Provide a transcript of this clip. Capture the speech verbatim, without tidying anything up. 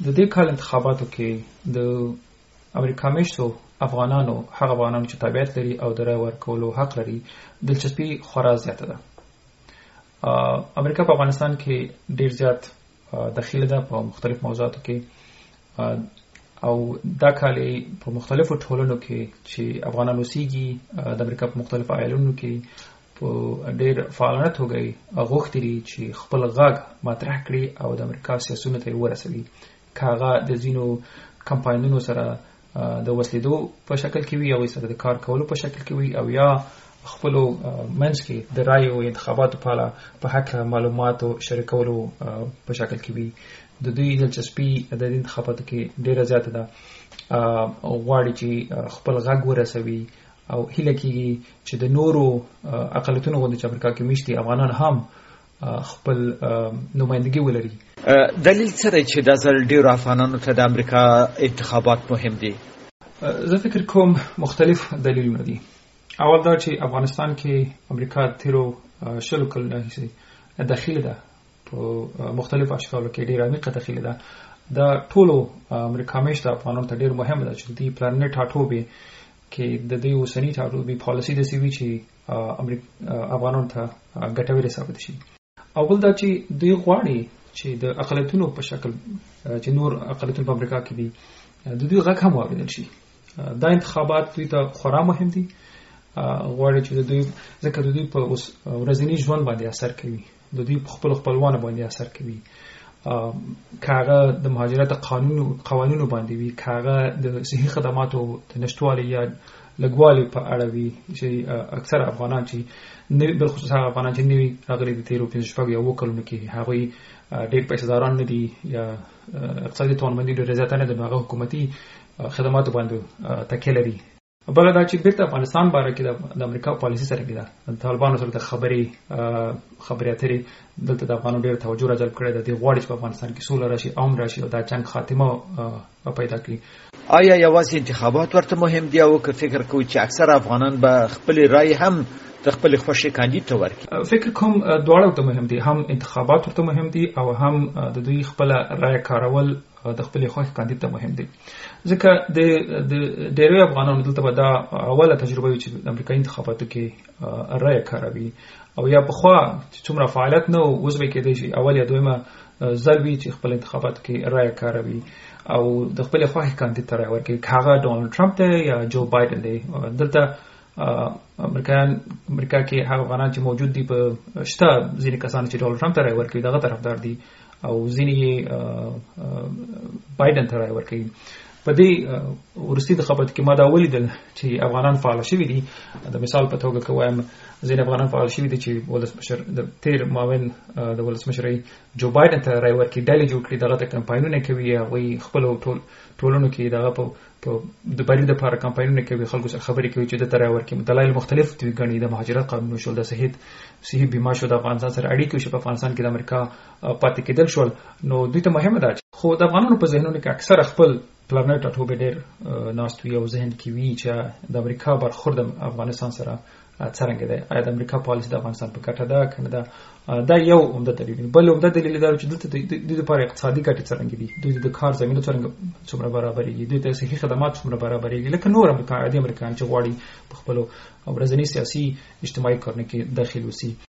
د دې کال انتخاباتو کې د امریکا میشتو افغانانو هغه افغانانو چې تابعیت لري او د رای ورکولو حق لري دلچسپي خورا زیاته ده. امریکا په افغانستان کې ډیر زیات دخیله ده په مختلف موضوعاتو کې او دا کال په مختلفو ټولنو کې چې افغانان اوسېږي د امریکا په مختلفو ایالونو کې په ډیر فعالانه توګه غوښتي دي چې خپل غږ مطرح کړي او د امریکا سیاسونو ته ورسوي، کاغه د ځینو کمپاینونو سره د وسیدو په شکل کې وي او سره د کار کولو په شکل کې وي او یا خپل منځ کې د رای او انتخاباتو په اړه په حق معلوماتو شریکولو په شکل کې وي. د دوی دلچسپي د انتخاباتو کې ډیره زیاته ده، غواړي چې خپل غږ ورسوي او هیله کېږي چې د نورو اقلیتونو غوندې چې امریکا کې میشتي افغانان هم خپل نمائندګي ولري. دلیل څه دی چې دا ځل ډیرو افغانانو ته د امریکا انتخابات مهم دي؟ زه فکر کوم مختلف دلیلونه دي. اول دا چې افغانستان کې امریکا تیرو شلو کلونو هیڅ داخله ده په مختلف اشکالو کې ډیر عمیقه داخله ده. دا ټولو امریکا میشته افغانانو ته ډیر مهم ده چې د پلانټ ټاټوبه کې د دې اوسنی ټاټوبه پالیسي د سی وی چې امریکا افغانانو ته ګټوري ثابت شي. اول دا چې دوی غواړي چې د اقلیتونو په شکل چې نور اقلیتونه په امریکا کې دي د دوی غږ هم واوریدل شي. دا انتخابات دوی ته خورا مهم دي، غواړي چې د دوی ځکه د دوی په ورځني ژوند باندې اثر کوي، د دوی په خپل خپلوانو باندې اثر کوي، کاغه د مهاجرت قانون قوانینو باندې وي، کاغه د صحي خدماتو د نشټوالي یا لګوالي په اړه وي چې اکثر افغانان چې نوی بالخصوص هغه افغانان چې نوی راغلي د تیرو پنځه شپږ یا اووه کلونو کې هغوی ډېر پیسه‌داران نه دي یا اقتصادي توانمندي ډېره زیاته نه ده، هغه حکومتي خدماتو باندې تکیه لري. بل دا چې بیرته افغانستان باره کې د امریکا پالیسي سره کې ده د طالبانو سره د خبرې خبرې اترې دلته د افغانانو ډېر توجه راجلب کړی ده. دوی غواړي چې په افغانستان کې سوله راشي، امن راشي او دا جنګ خاتمه پیدا کړي. آیا یوازې انتخابات ورته مهم دي او که فکر کوي چې اکثر افغانان به خپل رای هم د خپل خوښې کاندید ته ورکړي؟ فکر کوم دواړه ورته مهم دي، هم انتخابات ورته مهم دي او هم د دوی خپل رای کارول د خپل خوښې کاندید ته مهم دي. ځکه د ډېرو افغانانو دلته به دا اوله تجربه وي چې د امریکایي انتخاباتو کې رای کاروي او یا پخوا څومره فعالیت نه و، اوس به کېدای شي اول یا دویمه ځل وي چې خپل انتخاباتو کې رای کاروي او د خپل خوښې کاندید ته رای ورکوي، هغه ډونالډ ټرمپ دی یا جو بایدن دی. دلته امریکایان امریکا کې هغه افغانان چې موجود دي په شته ځینې کسان چې ډونالډ ټرمپ ته رای ورکوي دغه طرفدار دي او ځینې بایدن ته رای ورکوي. په دې وروستي انتخاباتو کې ما دا ولیدل چې افغانان فعال شوي دي. د مثال په توګه که وایم ځینې افغانان فعال شوي دي چې ولسمشر د تیر معاون د ولسمشر جو بایدن ته رای ورکوي، ډلې جوړ کړي، دغه ته کمپاینونه کوي، هغوی خپلو ټولنو کې دغه په د بري دپاره کمپاینونه کوي، خلکو سره خبرې کوي چې دته رای ورکوي. دلایل مختلف دي، ګڼي د مهاجرت قانون شول، د صحت صحي بیمه شو، د افغانستان سره اړیکې شو، په افغانستان کې د امریکا پاتې کېدل شول. نو دوی ته مهمه ده خو د افغانانو په ذهنونو کې اکثره خپل پلانټ ټاټوبه ډېر ناست وي او ذهن کې وي چې د امریکا برخورد افغانستان سره څرنګه دی، آیا د امریکا پالیسي د افغانستان په ګټه ده که نه ده. دا یو عمده دلیل. بل عمده دلیل دا چې دلته د دوی لپاره اقتصادي ګټې څرنګه دي، دوی د کار زمینه څرنګه څومره برابرېږي، دوی ته صحي خدمات څومره برابرېږي لکه نور امریکایي امریکایان چې غواړي په خپلو ورځني سیاسي اجتماعي کارونو کې داخل وسي.